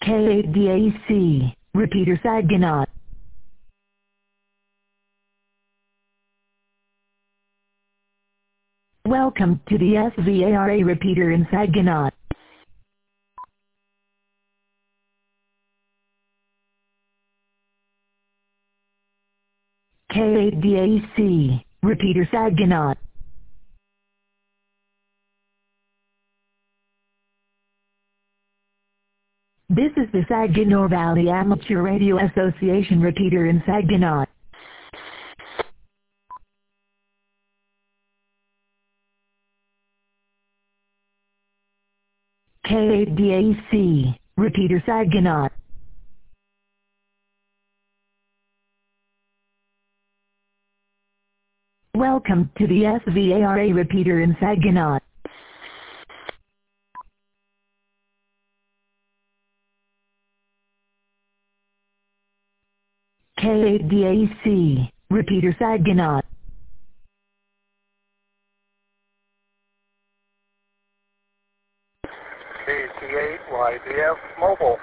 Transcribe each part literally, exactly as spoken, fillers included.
K eight D A C, repeater Saginaw. Welcome to the S V A R A repeater in Saginaw. K eight D A C, repeater Saginaw. This is the Saginaw Valley Amateur Radio Association repeater in Saginaw. K eight D A C, repeater Saginaw. Welcome to the S V A R A repeater in Saginaw. K eight D A C, repeater Saginaw. K C eight Y B F Mobile.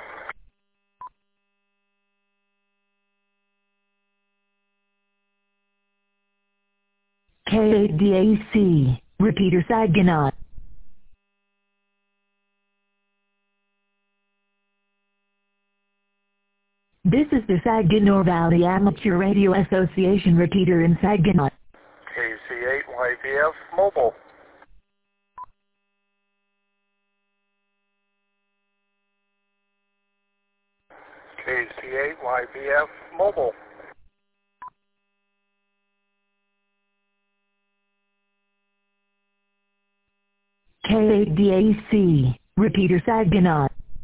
K eight D A C, repeater Saginaw. This is the Saginaw Valley Amateur Radio Association repeater in Saginaw. K C eight Y B F Mobile. K C eight Y B F Mobile. K eight D A C, repeater Saginaw.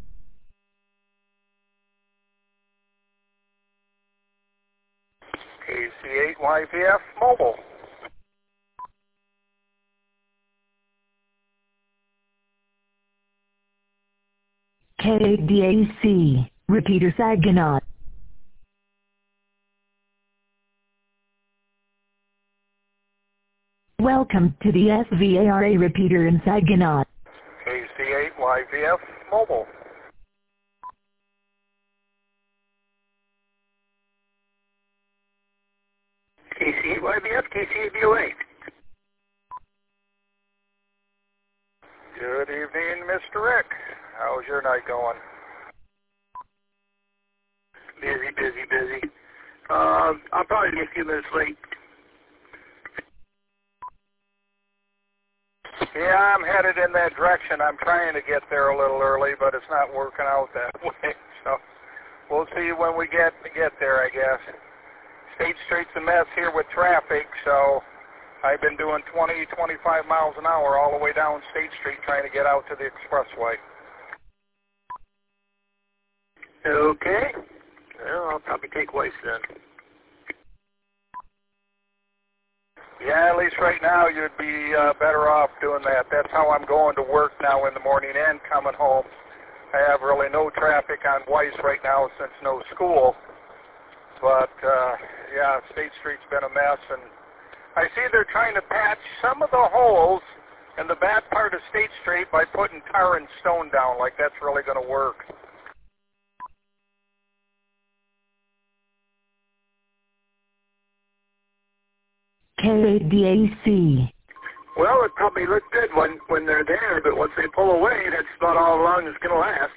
K C eight Y B F Mobile. K eight D A C, repeater Saginaw. Welcome to the S V A R A repeater in Saginaw. K C eight Y B F Mobile. K C eight Y B F, K C eight B O A. Good evening, Mister Rick. How's your night going? Busy, busy, busy. Uh, I'll probably be a few minutes late. Yeah, I'm headed in that direction. I'm trying to get there a little early, but it's not working out that way. So we'll see when we get get there, I guess. State Street's a mess here with traffic, so I've been doing twenty, twenty-five miles an hour all the way down State Street trying to get out to the expressway. Okay. Well, I'll probably take Weiss then. Yeah, at least right now you'd be uh, better off doing that. That's how I'm going to work now in the morning and coming home. I have really no traffic on Weiss right now since no school. But, uh, yeah, State Street's been a mess. And I see they're trying to patch some of the holes in the bad part of State Street by putting tar and stone down, like that's really going to work. K eight D A C. Well, it probably looked good when, when they're there, but once they pull away, that's about all long it's going to last.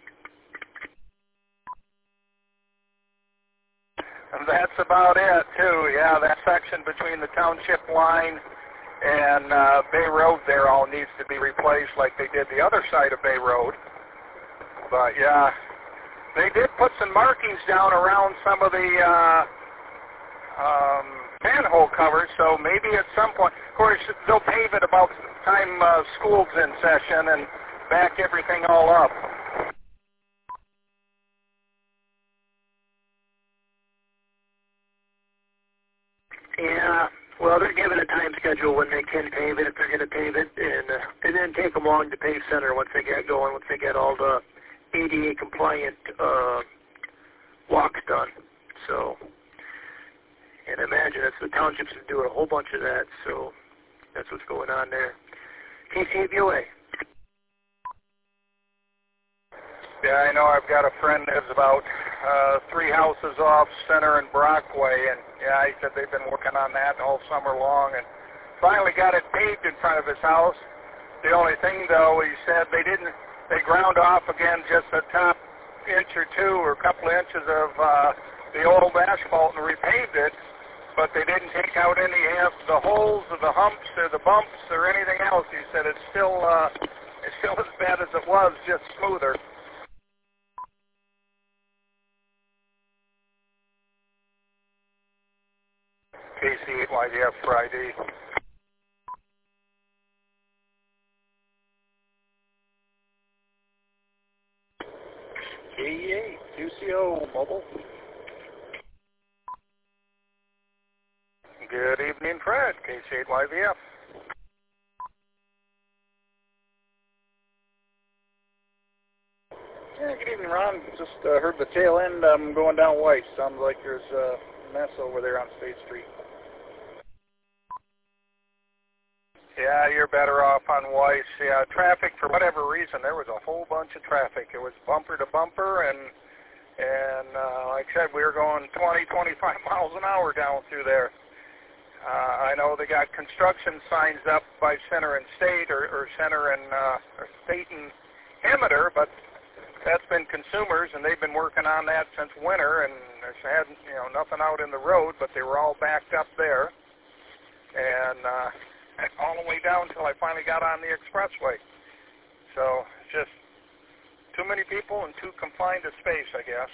And that's about it, too. Yeah, that section between the township line and uh, Bay Road there all needs to be replaced like they did the other side of Bay Road. But, yeah, they did put some markings down around some of the uh, um, manhole covers, so maybe at some point, of course, they'll pave it about the time uh, school's in session and back everything all up. Yeah, well, they're given a time schedule when they can pave it, if they're going to pave it, and uh, and then take them along to pave center once they get going, once they get all the A D A compliant uh, walks done. So, and imagine it's the townships are doing a whole bunch of that, so that's what's going on there. K C eight B O A. Yeah, I know. I've got a friend that lives about uh, three houses off Center and Brockway, and yeah, he said they've been working on that all summer long, and finally got it paved in front of his house. The only thing, though, he said they didn't. They ground off again just the top inch or two or a couple of inches of uh, the old asphalt and repaved it, but they didn't take out any of the holes or the humps or the bumps or anything else. He said it's still uh, it's still as bad as it was, just smoother. K C eight Y V F Friday. K E eight Q C O Mobile. Good evening, Fred. K C eight Y V F. Yeah, good evening, Ron. Just uh, heard the tail end. I'm going down White. Sounds like there's a mess over there on State Street. Yeah, you're better off on Weiss. Yeah, traffic, for whatever reason, there was a whole bunch of traffic. It was bumper to bumper, and, and uh, like I said, we were going twenty, twenty-five miles an hour down through there. Uh, I know they got construction signs up by Center and State, or, or Center and uh, or State and Hemmeter, but that's been consumers, and they've been working on that since winter, and there's had, you know, nothing out in the road, but they were all backed up there. And, uh, all the way down until I finally got on the expressway. So it's just too many people and too confined to space, I guess.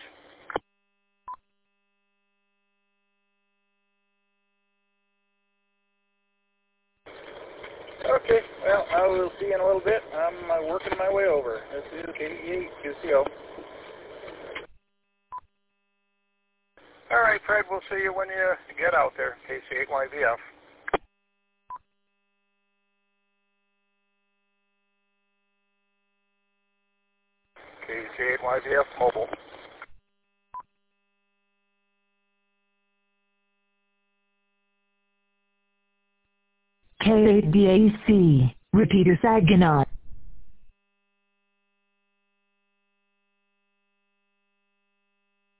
Okay, well, I will see you in a little bit. I'm uh, working my way over. This is K E eight Q C O. All right, Fred, we'll see you when you get out there, K C eight Y V F. K C eight Y V F Mobile. K eight D A C, repeater Saginaw.